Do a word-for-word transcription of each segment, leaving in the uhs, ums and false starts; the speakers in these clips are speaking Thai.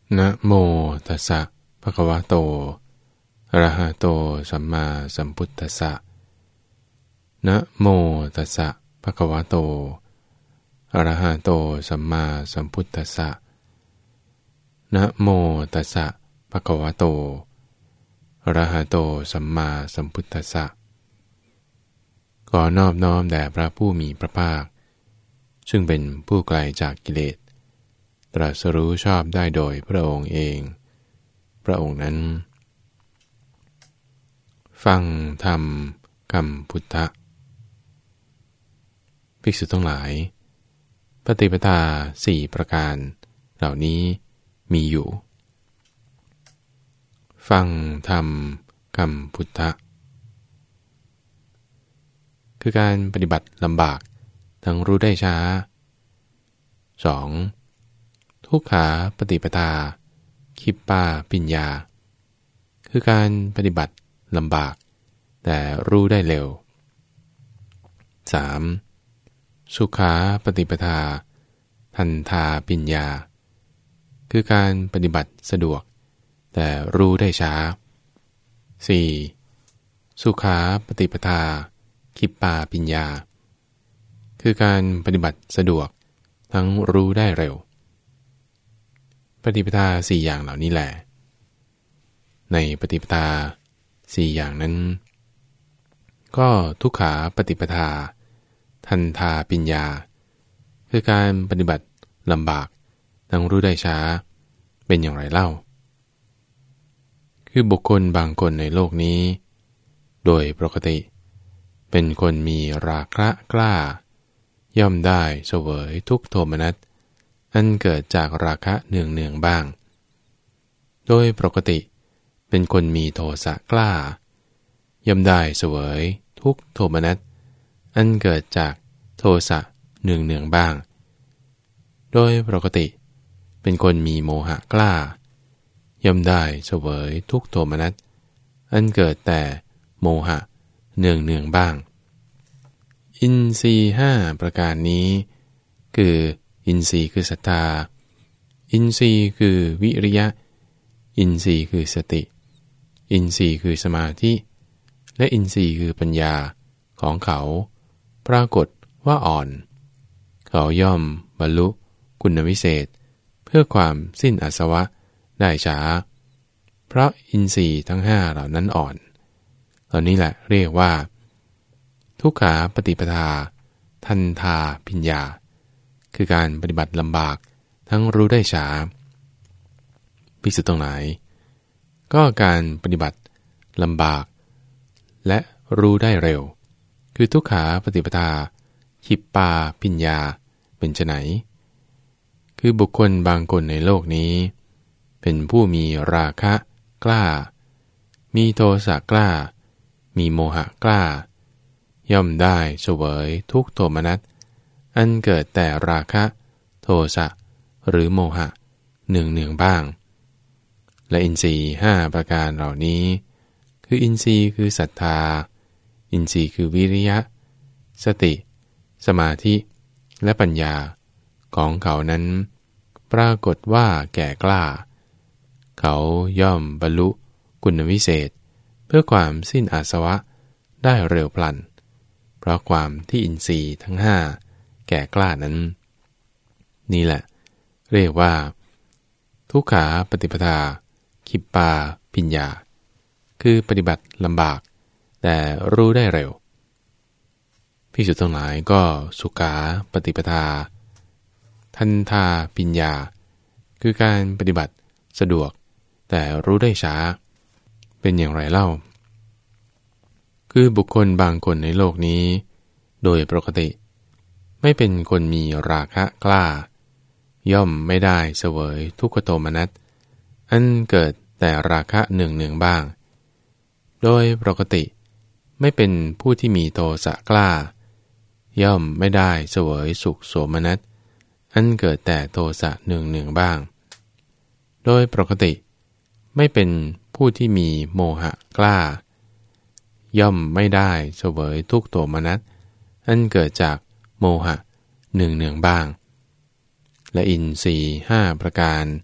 นะโมตัสสะภะคะวะโตอะระหะโตสัมมาสัมพุทธัสสะนะโมตัสสะภะคะวะโตอะระหะโตสัมมาสัมพุทธัสสะนะโมตัสสะภะคะวะโตอะระหะโตสัมมาสัมพุทธัสสะขอนอบน้อมแด่พระผู้มีพระภาคซึ่งเป็นผู้ไกลจากกิเลสตรัสรู้ชอบได้โดยพระองค์เองพระองค์นั้นฟังธรรมคำพุทธะภิกษุทั้งหลายปฏิปทาสี่ประการเหล่านี้มีอยู่ฟังธรรมคำพุทธะคือการปฏิบัติลำบากทั้งรู้ได้ช้า สอง. ทุกขาปฏิปทาคิปปาปิญญาคือการปฏิบัติลำบากแต่รู้ได้เร็ว สาม. สุขาปฏิปทาทันทาปิญญาคือการปฏิบัติสะดวกแต่รู้ได้ช้า สี่. สุขาปฏิปทาคิปปาปิญญาคือการปฏิบัติสะดวกทั้งรู้ได้เร็วปฏิปทาสี่อย่างเหล่านี้แหละในปฏิปทาสี่อย่างนั้นก็ทุกขาปฏิปทาทันทาปิญญาคือการปฏิบัติลำบากทั้งรู้ได้ช้าเป็นอย่างไรเล่าคือบุคคลบางคนในโลกนี้โดยปกติเป็นคนมีราคะกล้าย่อมได้เสวยทุกโทมนัสอันเกิดจากราคะเนืองเนืองบ้างโดยปกติเป็นคนมีโทสะกล้าย่อมได้เสวยทุกโทมนัสอันเกิดจากโทสะเนืองเนืองบ้างโดยปกติเป็นคนมีโมหะกล้าย่อมได้เสวยทุกโทมนัสอันเกิดแต่โมหะเนืองเนืองบ้างอินทรีย์ห้าประการนี้คืออินทรีย์คือศรัทธาอินทรีย์คือวิริยะอินทรีย์คือสติอินทรีย์คือสมาธิและอินทรีย์คือปัญญาของเขาปรากฏว่าอ่อนเขาย่อมบรรลุคุณวิเศษเพื่อความสิ้นอาสวะได้ช้าเพราะอินทรีย์ทั้งห้าเหล่านั้นอ่อนตอนนี้แหละเรียกว่าทุกขาปฏิปทาทันทาปิญญาคือการปฏิบัติลำบากทั้งรู้ได้ช้าภิกษุทั้งหลายก็การปฏิบัติลำบากและรู้ได้เร็วคือทุกขาปฏิปทาคิปปาปิญญาเป็นไฉนคือบุคคลบางคนในโลกนี้เป็นผู้มีราคะกล้ามีโทสะกล้ามีโมหะกล้าย่อมได้เสวยทุกโทมนัสอันเกิดแต่ราคะโทสะหรือโมหะเนืองเนืองบ้างและอินทรีย์ห้าประการเหล่านี้คืออินทรีย์คือศรัทธาอินทรีย์คือวิริยะสติสมาธิและปัญญาของเขานั้นปรากฏว่าแก่กล้าเขาย่อมบรรลุคุณวิเศษเพื่อความสิ้นอาสวะได้เร็วพลันเพราะความที่อินทรีย์ทั้งห้าแก่กล้านั้นนี่แหละเรียกว่าทุกขาปฏิปทาคิปปาปิญญาคือปฏิบัติลำบากแต่รู้ได้เร็วภิกษุทั้งหลายก็สุขาปฏิปทาทันทาปิญญาคือการปฏิบัติสะดวกแต่รู้ได้ช้าเป็นอย่างไรเล่าคือบุคคลบางคนในโลกนี้โดยปกติไม่เป็นคนมีราคะกล้าย่อมไม่ได้เสวยทุกขโทมนัสอันเกิดแต่ราคะเนืองเนืองบ้างโดยปกติไม่เป็นผู้ที่มีโทสะกล้าย่อมไม่ได้เสวยสุขโสมนัสอันเกิดแต่โทสะเนืองเนืองบ้างโดยปกติไม่เป็นผู้ที่มีโมหะกล้าย่อมไม่ได้เสวยทุกโทมนัสอันเกิดจากโมหะเนืองเนืองบ้างและอินทรีย์ห้าประการ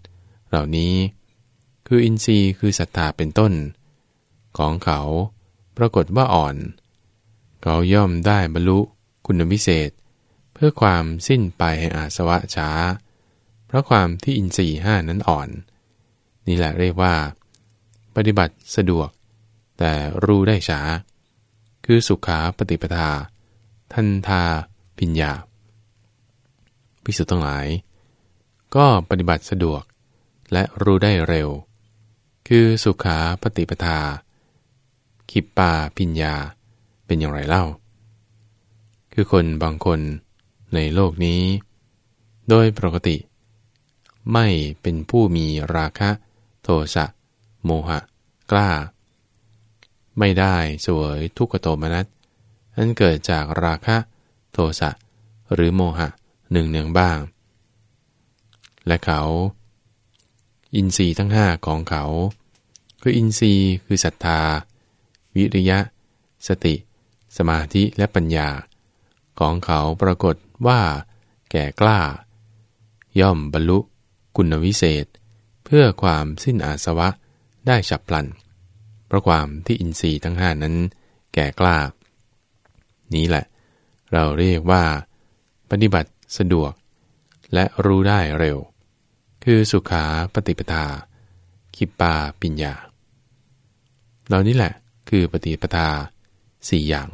เหล่านี้คืออินทรีย์คือศรัทธาเป็นต้นของเขาปรากฏว่าอ่อนเขาย่อมได้บรรลุคุณวิเศษเพื่อความสิ้นไปแห่งอาสวะช้าเพราะความที่อินทรีย์ห้านั้นอ่อนนี่แหละเรียกว่าปฏิบัติสะดวกแต่รู้ได้ช้าคือสุขาปฏิปทาทันทาพิญญาภิกษุทั้งหลายก็ปฏิบัติสะดวกและรู้ได้เร็วคือสุขาปฏิปทาคิปปาพิญญาเป็นอย่างไรเล่าคือคนบางคนในโลกนี้โดยปกติไม่เป็นผู้มีราคะโทสะโมหะกล้าไม่ได้เสวยทุกขโทมนัสอันเกิดจากราคะโทสะหรือโมหะหนึ่งเนืองบ้างและเขาอินทรีย์ทั้งห้าของเขาคืออินทรีย์คือศรัทธาวิริยะสติสมาธิและปัญญาของเขาปรากฏว่าแก่กล้าย่อมบรรลุคุณวิเศษเพื่อความสิ้นอาสวะได้ฉับพลันเพราะความที่อินทรีย์ทั้งห้านั้นแก่กล้านี้แหละเราเรียกว่าปฏิบัติสะดวกและรู้ได้เร็วคือสุขาปฏิปทาคิปปาปิญญาเหล่านี้แหละคือปฏิปทาสี่อย่าง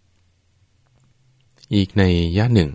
อีกในยะหนึ่ง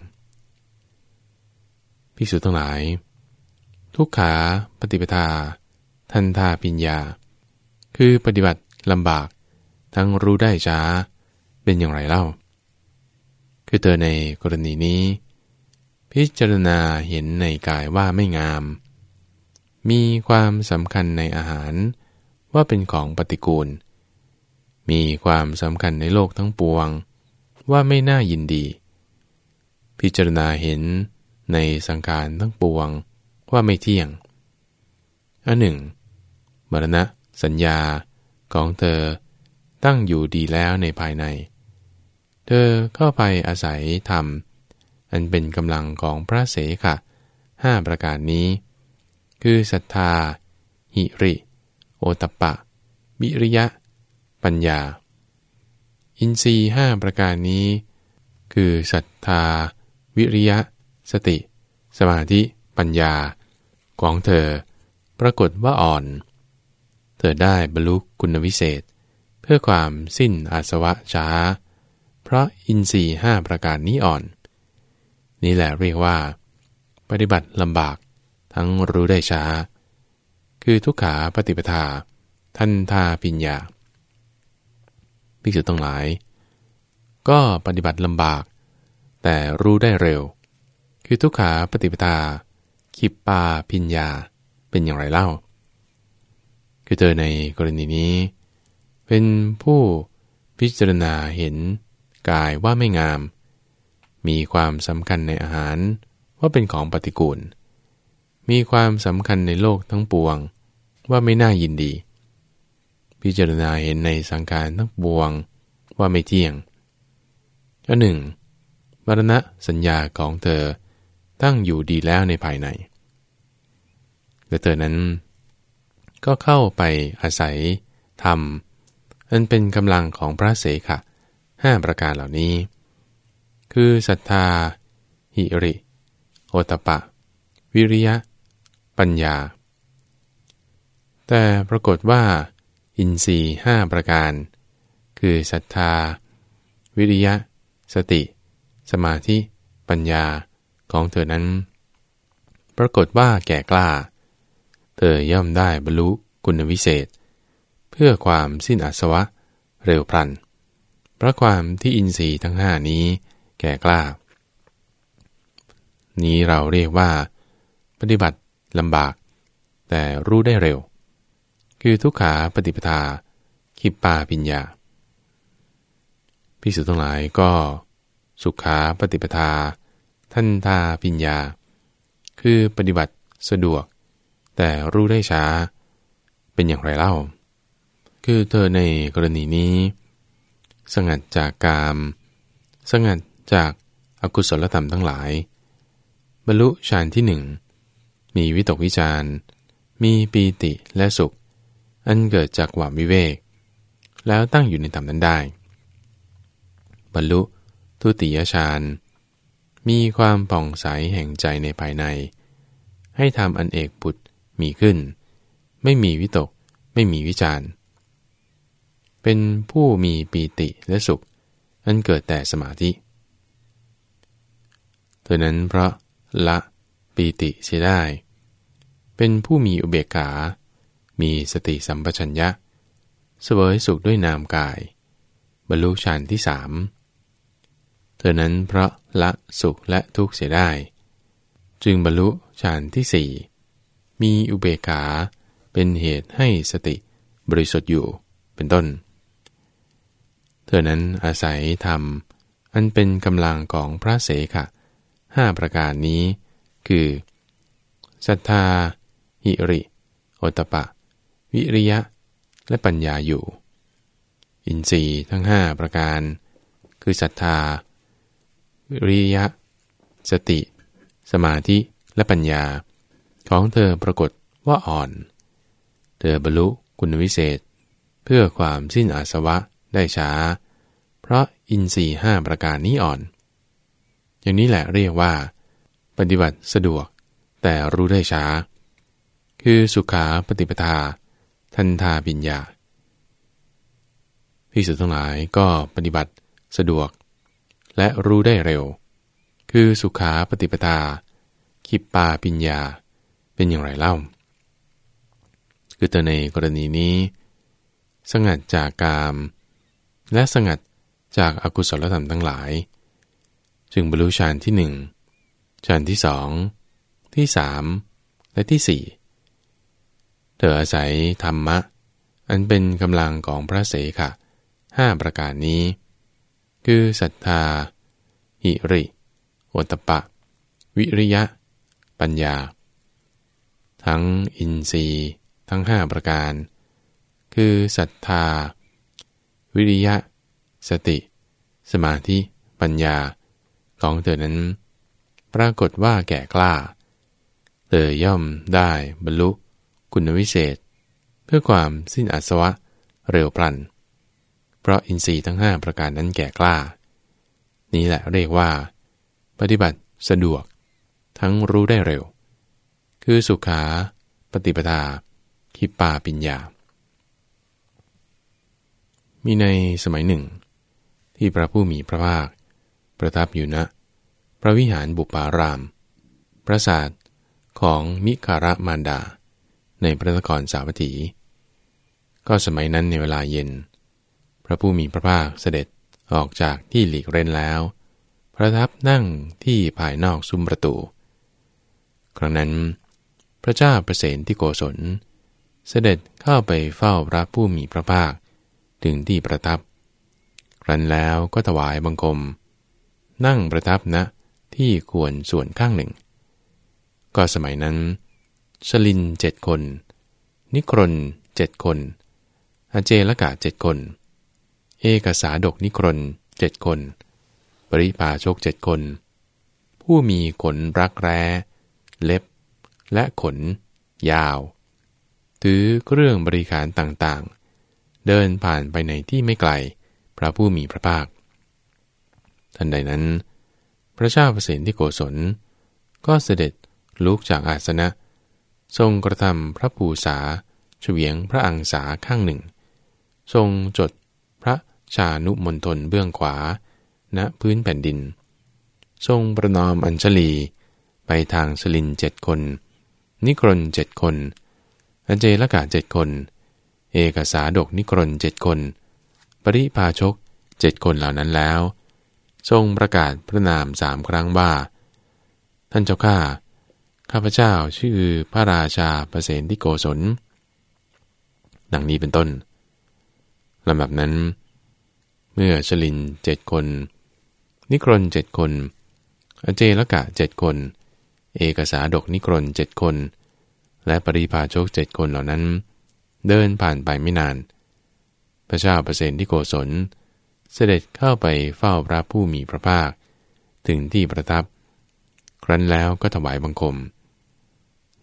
ภิกษุทั้งหลายทุกขาปฏิปทาทันทาปิญญาคือปฏิบัติลำบากทั้งรู้ได้ช้าเป็นอย่างไรเล่าคือเธอในกรณีนี้พิจารณาเห็นในกายว่าไม่งามมีความสำคัญในอาหารว่าเป็นของปฏิกูลมีความสำคัญในโลกทั้งปวงว่าไม่น่ายินดีพิจารณาเห็นในสังขารทั้งปวงว่าไม่เที่ยงอันหนึ่งมรณะสัญญาของเธอตั้งอยู่ดีแล้วในภายในเธอเข้าไปอาศัยธรรมอันเป็นกำลังของพระเสขะห้าประการนี้คือศรัทธาหิริโอตตัปปะวิริยะปัญญาอินทรีย์ห้าประการนี้คือศรัทธาวิริยะสติสมาธิปัญญาของเธอปรากฏว่าอ่อนเธอได้บรรลุคุณวิเศษเพื่อความสิ้นอาสวะช้าเพราะอินทรีย์ห้าประการนี้อ่อนนี่แหละเรียกว่าปฏิบัติลำบากทั้งรู้ได้ช้าคือทุกขาปฏิปทาทันทาปิญญาภิกษุทั้งหลายก็ปฏิบัติลำบากแต่รู้ได้เร็วคือทุกขาปฏิปทาคิปปาปิญญาเป็นอย่างไรเล่าคือเธอในกรณีนี้เป็นผู้พิจารณาเห็นกายว่าไม่งามมีความสำคัญในอาหารว่าเป็นของปฏิกูลมีความสำคัญในโลกทั้งปวงว่าไม่น่ายินดีพิจารณาเห็นในสังขารทั้งปวงว่าไม่เที่ยงอันหนึ่งมรณะสัญญาของเธอตั้งอยู่ดีแล้วในภายในและเธอนั้นก็เข้าไปอาศัยธรรมอันเป็นกำลังของพระเสขะห้าประการเหล่านี้คือศรัทธาหิริโอตตัปปะวิริยะปัญญาแต่ปรากฏว่าอินทรีย์ห้าประการคือศรัทธาวิริยะสติสมาธิปัญญาของเธอนั้นปรากฏว่าแก่กล้าเธอย่อมได้บรรลุคุณวิเศษเพื่อความสิ้นอาสวะเร็วพลันเพราะความที่อินทรีย์ทั้งห้านี้แก่กล้านี้เราเรียกว่าปฏิบัติลำบากแต่รู้ได้เร็วคือทุกขาปฏิปทาคิปปาปิญญาภิกษุทั้งหลายก็สุขาปฏิปทาทันทาปิญญาคือปฏิบัติสะดวกแต่รู้ได้ช้าเป็นอย่างไรเล่าคือเธอในกรณีนี้สงัดจากกามสงัดจากอกุศลธรรมทั้งหลายบรรลุฌานที่หนึ่งมีวิตกวิจารมีปีติและสุขอันเกิดจากความวิเวกแล้วตั้งอยู่ในธรรมนั้นได้บรรลุทุติยฌานมีความผ่องใสแห่งใจในภายในให้ทำอันเอกบุตรมีขึ้นไม่มีวิตกไม่มีวิจารณ์เป็นผู้มีปีติและสุขอันเกิดแต่สมาธิเท่านั้นเพราะละปีติเสียได้เป็นผู้มีอุเบกขามีสติสัมปชัญญะเสวยสุขด้วยนามกายบรรลุฌานที่สามเท่านั้นเพราะละสุขและทุกข์เสียได้จึงบรรลุฌานที่สี่มีอุเบกขาเป็นเหตุให้สติบริสุทธิ์อยู่เป็นต้นเท่านั้นอาศัยธรรมอันเป็นกำลังของพระเสขะห้าประการนี้คือศรัทธาหิริโอตตัปปะวิริยะและปัญญาอยู่อินทรีย์ทั้งห้าประการคือศรัทธาวิริยะสติสมาธิและปัญญาของเธอปรากฏว่าอ่อนเธอบรรลุคุณวิเศษเพื่อความสิ้นอาสวะได้ช้าเพราะอินทรีย์ห้าประการนี้อ่อนอย่างนี้แหละเรียกว่าปฏิบัติสะดวกแต่รู้ได้ช้าคือสุขาปฏิปทาทันทาปิญญาภิกษุทั้งหลายก็ปฏิบัติสะดวกและรู้ได้เร็วคือสุขาปฏิปทาคิปปาปิญญาเป็นอย่างไรเล่าคือแต่ในกรณีนี้สงัดจากกามและสงัดจากอกุศลธรรมทั้งหลายจึงบรรลุฌานที่หนึ่งฌานที่สองที่สามและที่สี่เธออาศัยธรรมะอันเป็นกำลังของพระเสขะห้าประการนี้คือศรัทธาหิริโอตตัปปะวิริยะปัญญาทั้งอินทรีย์ทั้งห้าประการคือศรัทธาวิริยะสติสมาธิปัญญาของเธอนั้นปรากฏว่าแก่กล้าเธอย่อมได้บรรลุคุณวิเศษเพื่อความสิ้นอาสวะเร็วพลันเพราะอินทรีย์ทั้งห้าประการนั้นแก่กล้านี้แหละเรียกว่าปฏิบัติสะดวกทั้งรู้ได้เร็วคือสุขาปฏิปทาคิปปาปิญญามีในสมัยหนึ่งที่พระผู้มีพระภาคประทับอยู่ณพระวิหารบุปารามปราสาทของมิคารมารดาในพระนครสาวัตถีก็สมัยนั้นในเวลาเย็นพระผู้มีพระภาคเสด็จออกจากที่หลีกเร้นแล้วประทับนั่งที่ภายนอกซุ้มประตูครั้งนั้นพระเจ้าประเสนที่โกศลเสด็จเข้าไปเฝ้าพระผู้มีพระภาคถึงที่ประทับครั้นแล้วก็ถวายบังคมนั่งประทับณที่ควรส่วนข้างหนึ่งก็สมัยนั้นชลินเจ็ดคนนิครนเจ็ดคนอเจลกะเจ็ดคนเอกสาดกนิครนเจ็ดคนปริภาชกเจ็ดคนผู้มีขนรักแร้เล็บและขนยาวถือเครื่องบริขารต่างๆเดินผ่านไปในที่ไม่ไกลพระผู้มีพระภาคทันใดนั้นพระเจ้าประเสนที่โกศลก็เสด็จลุกจากอาสนะทรงกระทำพระภูษาเฉวียงพระอังสาข้างหนึ่งทรงจดพระชานุมณฑลเบื้องขวาณพื้นแผ่นดินทรงประนอมอัญชลีไปทางสลินเจ็ดคนนิครนเจ็ดคนอเจลกะเจ็ดคนเอกสาดกนิครนเจ็ดคนปริภาชกเจ็ดคนเหล่านั้นแล้วทรงประกาศพระนามสามครั้งว่าท่านเจ้าข้าข้าพเจ้าชื่อพระราชาประเสนที่โกศลดังนี้เป็นต้นลำดับนั้นเมื่อชลินเจ็ดคนนิครนเจ็ดคนอเจลกะเจ็ดคนเอกสาดกนิครนเจ็ดคนและปริภาชกเจ็ดคนเหล่านั้นเดินผ่านไปไม่นานพระเจ้าประเสนที่โกศลเสด็จเข้าไปเฝ้าพระผู้มีพระภาคถึงที่ประทับครั้นแล้วก็ถวายบังคม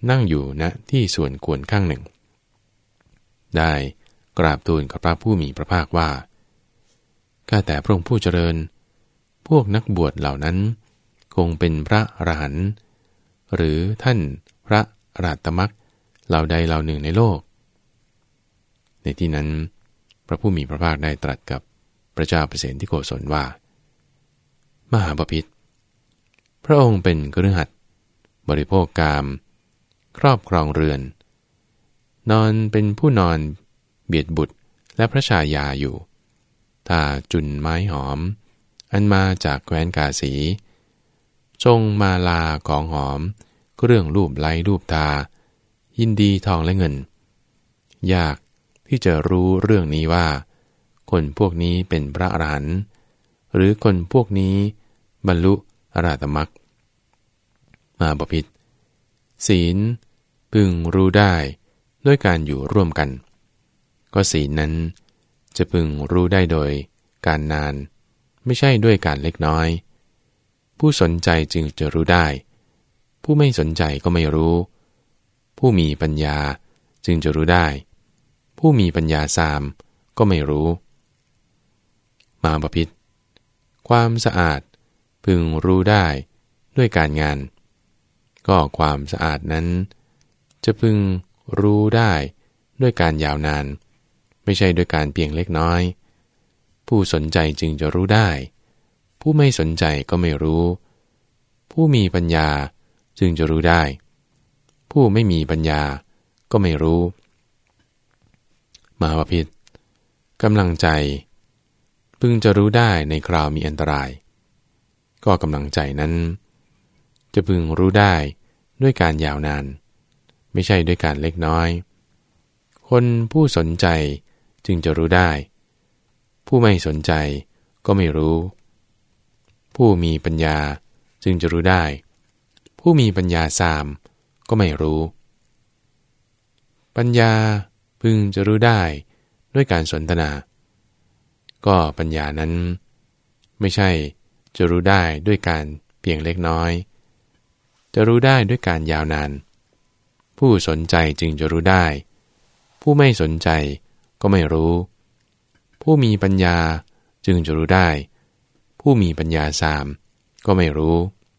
นั่งอยู่ณที่ส่วนควรข้างหนึ่งได้กราบทูลกับพระผู้มีพระภาคว่าข้าแต่พระองค์ผู้เจริญพวกนักบวชเหล่านั้นคงเป็นพระอรหันต์หรือท่านพระอรหัตตมรรคเหล่าใดเหล่าหนึ่งในโลกในที่นั้นพระผู้มีพระภาคได้ตรัสกับพระเจ้าเปรตที่โกศลว่ามหาบพิตรพระองค์เป็นคฤหัสถ์บริโภคกามครอบครองเรือนนอนเป็นผู้นอนเบียดบุตรและพระชายาอยู่ตาจุนไม้หอมอันมาจากแคว้นกาสีทรงมาลาของหอมเครื่องรูปไล้รูปตายินดีทองและเงินยากที่จะรู้เรื่องนี้ว่าคนพวกนี้เป็นพระอรหันต์หรือคนพวกนี้บรรลุอรหัตมรรคมาบพิตรศีลพึงรู้ได้ด้วยการอยู่ร่วมกันก็ศีลนั้นจะพึงรู้ได้โดยการนานไม่ใช่ด้วยการเล็กน้อยผู้สนใจจึงจะรู้ได้ผู้ไม่สนใจก็ไม่รู้ผู้มีปัญญาจึงจะรู้ได้ผู้มีปัญญาสามก็ไม่รู้มาบพิตรความสะอาดพึงรู้ได้ด้วยการงานก็ความสะอาดนั้นจะพึงรู้ได้ด้วยการยาวนานไม่ใช่ด้วยการเพียงเล็กน้อยผู้สนใจจึงจะรู้ได้ผู้ไม่สนใจก็ไม่รู้ผู้มีปัญญาจึงจะรู้ได้ผู้ไม่มีปัญญาก็ไม่รู้มหาบพิตรกำลังใจพึงจะรู้ได้ในคราวมีอันตรายก็กำลังใจนั้นจะพึงรู้ได้ด้วยการยาวนานไม่ใช่ด้วยการเล็กน้อยคนผู้สนใจจึงจะรู้ได้ผู้ไม่สนใจก็ไม่รู้ผู้มีปัญญาจึงจะรู้ได้ผู้มีปัญญาสามก็ไม่รู้ปัญญาพึงจะรู้ได้ด้วยการสนทนาก็ปัญญานั้นไม่ใช่จะรู้ได้ด้วยการเพียงเล็กน้อยจะรู้ได้ด้วยการยาวนานผู้สนใจจึงจะรู้ได้ผู้ไม่สนใจก็ไม่รู้ผู้มีปัญญาจึงจะรู้ได้ผู้มีปัญญาสามก็ไม่รู้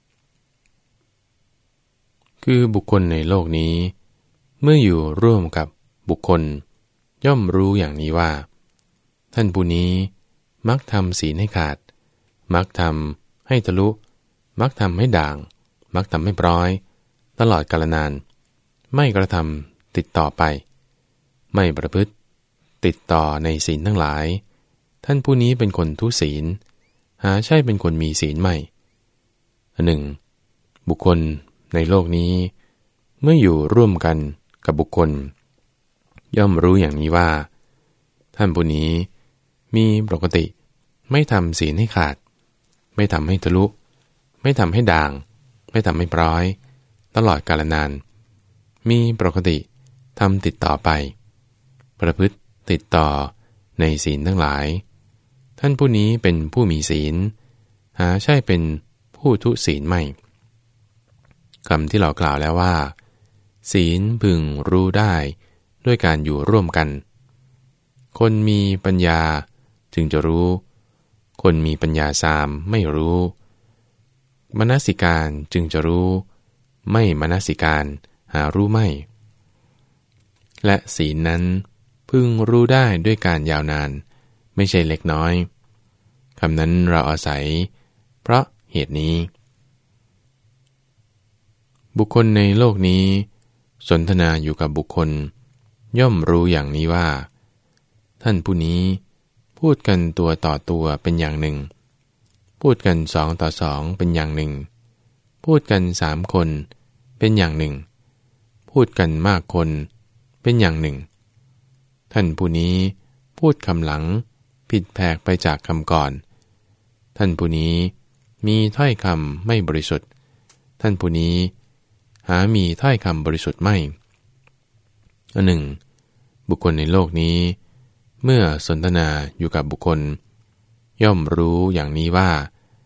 คือบุคคลในโลกนี้เมื่ออยู่ร่วมกับบุคคลย่อมรู้อย่างนี้ว่าท่านผู้นี้มักทำศีลให้ขาดมักทำให้ทะลุมักทำให้ด่างมักทำให้ปร้อยตลอดกาลนานไม่กระทำติดต่อไปไม่ประพฤติติดต่อในศีลทั้งหลายท่านผู้นี้เป็นคนทุศีลหาใช่เป็นคนมีศีลไม่หนึ่งบุคคลในโลกนี้เมื่ออยู่ร่วมกันกับบุคคลย่อมรู้อย่างนี้ว่าท่านผู้นี้มีปกติไม่ทำศีลให้ขาดไม่ทำให้ทะลุไม่ทำให้ด่างไม่ทำให้ปร้อยตลอดกาลนานมีปกติทำติดต่อไปประพฤติติดต่อในศีลทั้งหลายท่านผู้นี้เป็นผู้มีศีลหาใช่เป็นผู้ทุศีลไม่คำที่เรากล่าวแล้วว่าศีลพึงรู้ได้ด้วยการอยู่ร่วมกันคนมีปัญญาจึงจะรู้คนมีปัญญาสามไม่รู้มนสิการจึงจะรู้ไม่มนสิการหารู้ไม่และศีลนั้นพึงรู้ได้ด้วยการยาวนานไม่ใช่เล็กน้อยคำนั้นเราอาศัยเพราะเหตุนี้บุคคลในโลกนี้สนทนาอยู่กับบุคคลย่อมรู้อย่างนี้ว่าท่านผู้นี้พูดกันตัวต่อตัวเป็นอย่างหนึ่งพูดกันสองต่อสองเป็นอย่างหนึ่งพูดกันสามคนเป็นอย่างหนึ่งพูดกันมากคนเป็นอย่างหนึ่งท่านผู้นี้พูดคำหลังผิดแผกไปจากคำก่อนท่านผู้นี้มีถ้อยคำไม่บริสุทธิ์ท่านผู้นี้หามีถ้อยคำบริสุทธิ์ไม่อันหนึ่งบุคคลในโลกนี้เมื่อสนทนาอยู่กับบุคคลย่อมรู้อย่างนี้ว่า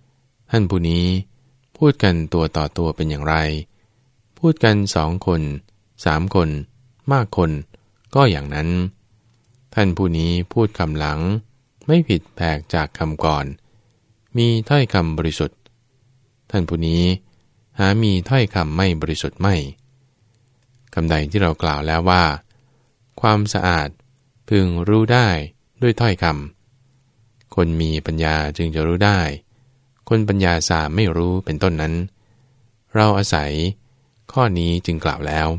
ท่านผู้นี้พูดกันตัวต่อตัวเป็นอย่างไรพูดกันสองคนสามคนมากคนก็อย่างนั้นท่านผู้นี้พูดคำหลังไม่ผิดแผกจากคำก่อนมีถ้อยคำบริสุทธิ์ท่านผู้นี้หามีถ้อยคำไม่บริสุทธิ์ไม่คำใดที่เรากล่าวแล้วว่าความสะอาดพึงรู้ได้ด้วยถ้อยคำคนมีปัญญาจึงจะรู้ได้คนปัญญาสามไม่รู้เป็นต้นนั้นเราอาศัยข้อนี้จึงกล่าวแล้ว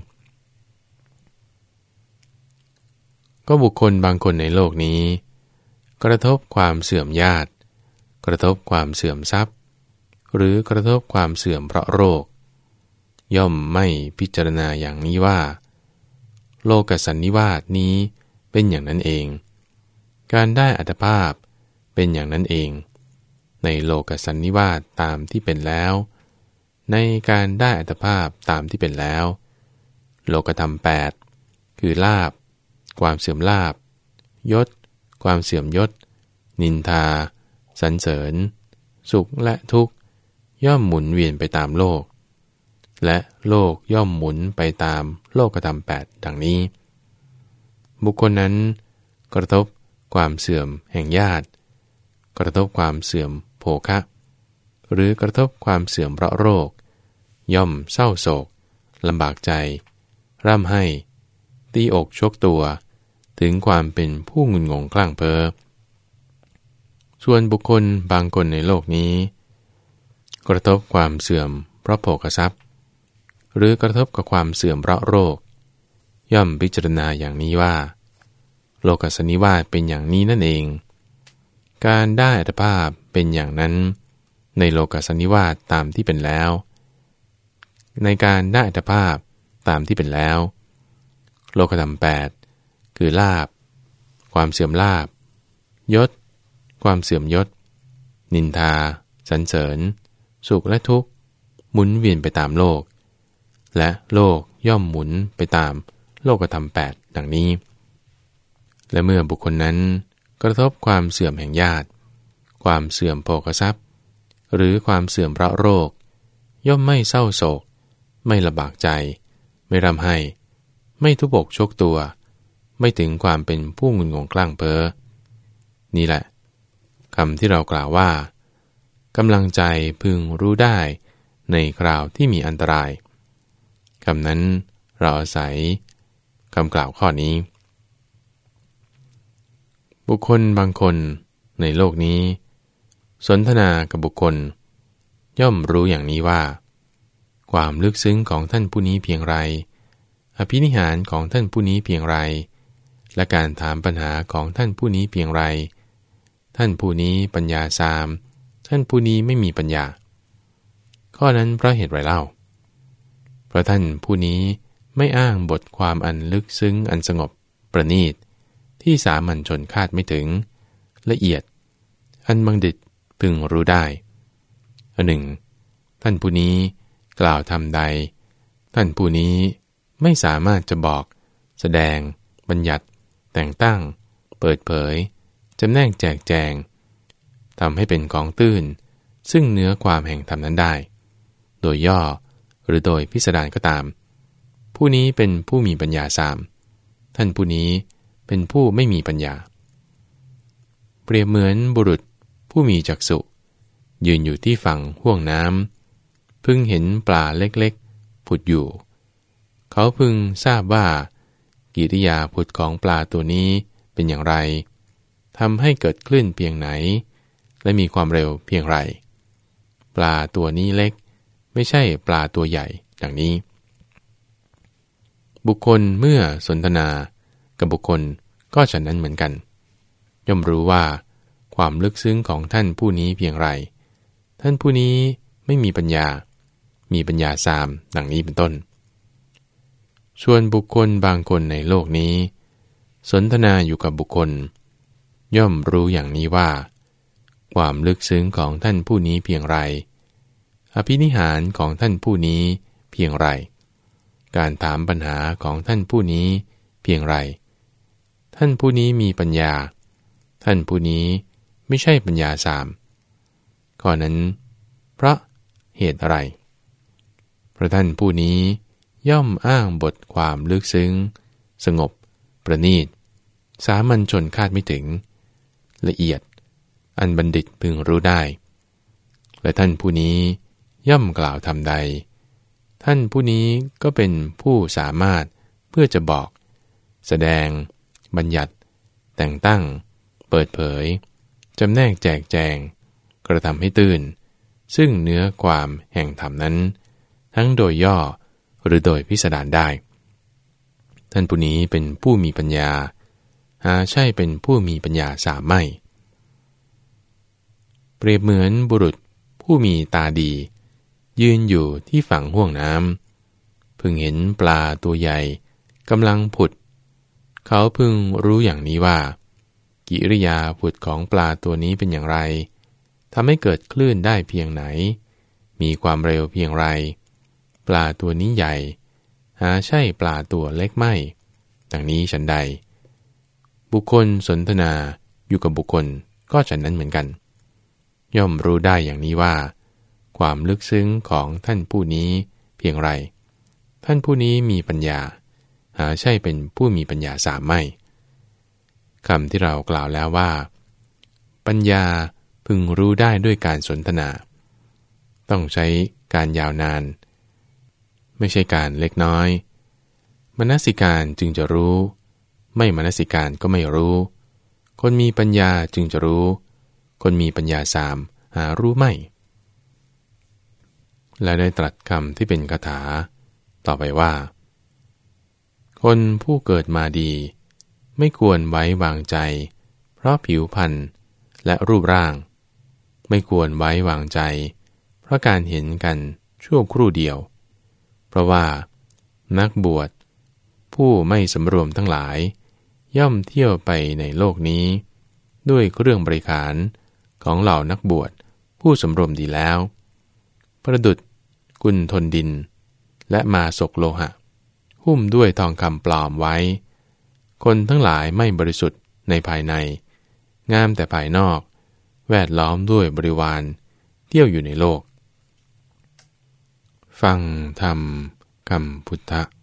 ก็บุคคลบางคนในโลกนี้กระทบความเสื่อมญาติกระทบความเสื่อมทรัพย์หรือกระทบความเสื่อมเพราะโรคย่อมไม่พิจารณาอย่างนี้ว่าโลกสันนิวาสนี้เป็นอย่างนั้นเองการได้อัตภาพเป็นอย่างนั้นเองในโลกสันนิวาสตามที่เป็นแล้วในการได้อัตภาพตามที่เป็นแล้วโลกธรรมแปดคือลาภความเสื่อมลาภยศความเสื่อมยศนินทาสรรเสริญสุขและทุกข์ย่อมหมุนเวียนไปตามโลกและโลกย่อมหมุนไปตามโลกธรรมแปดดังนี้บุคคลนั้นกระทบความเสื่อมแห่งญาติกระทบความเสื่อมโภคะหรือกระทบความเสื่อมเพราะโรคย่อมเศร้าโศกลำบากใจร่ำไห้ตีอกชกตัวถึงความเป็นผู้งุนงงคลั่งเพ้อส่วนบุคคลบางคนในโลกนี้กระทบความเสื่อมเพราะโภคทรัพย์หรือกระทบกับความเสื่อมเพราะโรคย่อมพิจารณาอย่างนี้ว่าโลกสันนิวาสเป็นอย่างนี้นั่นเองการได้อัตภาพเป็นอย่างนั้นในโลกสันนิวาสตามที่เป็นแล้วในการได้อัตภาพตามที่เป็นแล้วโลกธรรมแปดคือลาภความเสื่อมลาภยศความเสื่อมยศนินทาสรรเสริญสุขและทุกข์หมุนเวียนไปตามโลกและโลกย่อมหมุนไปตามโลกธรรมแปดดังนี้และเมื่อบุคคลนั้นกระทบความเสื่อมแห่งญาติความเสื่อมโภคทรัพย์หรือความเสื่อมเพราะโรคย่อมไม่เศร้าโศกไม่ลำบากใจไม่ร่ำไห้ไม่ทุบอกชกตัวไม่ถึงความเป็นผู้งุนงงคลั่งเพ้อนี่แหละคำที่เรากล่าวว่ากำลังใจพึงรู้ได้ในคราวที่มีอันตรายคำนั้นเราอาศัยคำกล่าวข้อนี้บุคคลบางคนในโลกนี้สนทนากับบุคคลย่อมรู้อย่างนี้ว่าความลึกซึ้งของท่านผู้นี้เพียงไรอภินิหารของท่านผู้นี้เพียงไรและการถามปัญหาของท่านผู้นี้เพียงไรท่านผู้นี้ปัญญาสามท่านผู้นี้ไม่มีปัญญาข้อนั้นเพราะเหตุไรเล่าเพราะท่านผู้นี้ไม่อ้างบทความอันลึกซึ้งอันสงบประณีตที่สามัญชนคาดไม่ถึงละเอียดอันบัณฑิตพึงรู้ได้อันหนึ่งท่านผู้นี้กล่าวทำใดท่านผู้นี้ไม่สามารถจะบอกแสดงบัญญัติแต่งตั้งเปิดเผยจำแนกแจกแจงทำให้เป็นของตื้นซึ่งเนื้อความแห่งธรรมนั้นได้โดยย่อหรือโดยพิสดารก็ตามผู้นี้เป็นผู้มีปัญญาสามท่านผู้นี้เป็นผู้ไม่มีปัญญาเปรียบเหมือนบุรุษผู้มีจักษุยืนอยู่ที่ฝั่งห้วงน้ำพึงเห็นปลาเล็กๆผุดอยู่เขาพึงทราบว่ากิริยาผุดของปลาตัวนี้เป็นอย่างไรทำให้เกิดคลื่นเพียงไหนและมีความเร็วเพียงไรปลาตัวนี้เล็กไม่ใช่ปลาตัวใหญ่ดังนี้บุคคลเมื่อสนทนากับบุคคลก็ฉะนั้นเหมือนกันย่อมรู้ว่าความลึกซึ้งของท่านผู้นี้เพียงไรท่านผู้นี้ไม่มีปัญญามีปัญญาสามดังนี้เป็นต้นส่วนบุคคลบางคนในโลกนี้สนทนาอยู่กับบุคคลย่อมรู้อย่างนี้ว่าความลึกซึ้งของท่านผู้นี้เพียงไรอภินิหารของท่านผู้นี้เพียงไรการถามปัญหาของท่านผู้นี้เพียงไรท่านผู้นี้มีปัญญาท่านผู้นี้ไม่ใช่ปัญญาสามข้อนั้นเพราะเหตุอะไรเพราะท่านผู้นี้ย่อมอ้างบทความลึกซึ้งสงบประณีตสามัญชนคาดไม่ถึงละเอียดอันบัณฑิตพึงรู้ได้และท่านผู้นี้ย่อมกล่าวทำใดท่านผู้นี้ก็เป็นผู้สามารถเพื่อจะบอกแสดงบัญญัติแต่งตั้งเปิดเผยจำแนกแจกแจงกระทำให้ตื่นซึ่งเนื้อความแห่งธรรมนั้นทั้งโดยย่อหรือโดยพิสดารได้ท่านผู้นี้เป็นผู้มีปัญญาหาใช่เป็นผู้มีปัญญาสามไม่เปรียบเหมือนบุรุษผู้มีตาดียืนอยู่ที่ฝั่งห้วงน้ำพึงเห็นปลาตัวใหญ่กำลังผุดเขาพึงรู้อย่างนี้ว่ากิริยาผุดของปลาตัวนี้เป็นอย่างไรทำให้เกิดคลื่นได้เพียงไหนมีความเร็วเพียงไรปลาตัวนี้ใหญ่หาใช่ปลาตัวเล็กไม่ดังนี้ฉันใดบุคคลสนทนาอยู่กับบุคคลก็ฉันนั้นเหมือนกันย่อมรู้ได้อย่างนี้ว่าความลึกซึ้งของท่านผู้นี้เพียงไรท่านผู้นี้มีปัญญาหาใช่เป็นผู้มีปัญญาสามไม่คำที่เรากล่าวแล้วว่าปัญญาพึงรู้ได้ด้วยการสนทนาต้องใช้การยาวนานไม่ใช่การเล็กน้อยมนสิการจึงจะรู้ไม่มนสิการก็ไม่รู้คนมีปัญญาจึงจะรู้คนมีปัญญาสามหารู้ไม่และได้ตรัสคำที่เป็นคาถาต่อไปว่าคนผู้เกิดมาดีไม่ควรไว้วางใจเพราะผิวพรรณและรูปร่างไม่ควรไว้วางใจเพราะการเห็นกันชั่วครู่เดียวเพราะว่านักบวชผู้ไม่สำรวมทั้งหลายย่อมเที่ยวไปในโลกนี้ด้วยเครื่องบริขารของเหล่านักบวชผู้สำรวมดีแล้วประดุจกุลทนดินและมาศกโลหะหุ้มด้วยทองคำปลอมไว้คนทั้งหลายไม่บริสุทธิ์ในภายในงามแต่ภายนอกแวดล้อมด้วยบริวารเที่ยวอยู่ในโลกฟังธรรมคำพุทธ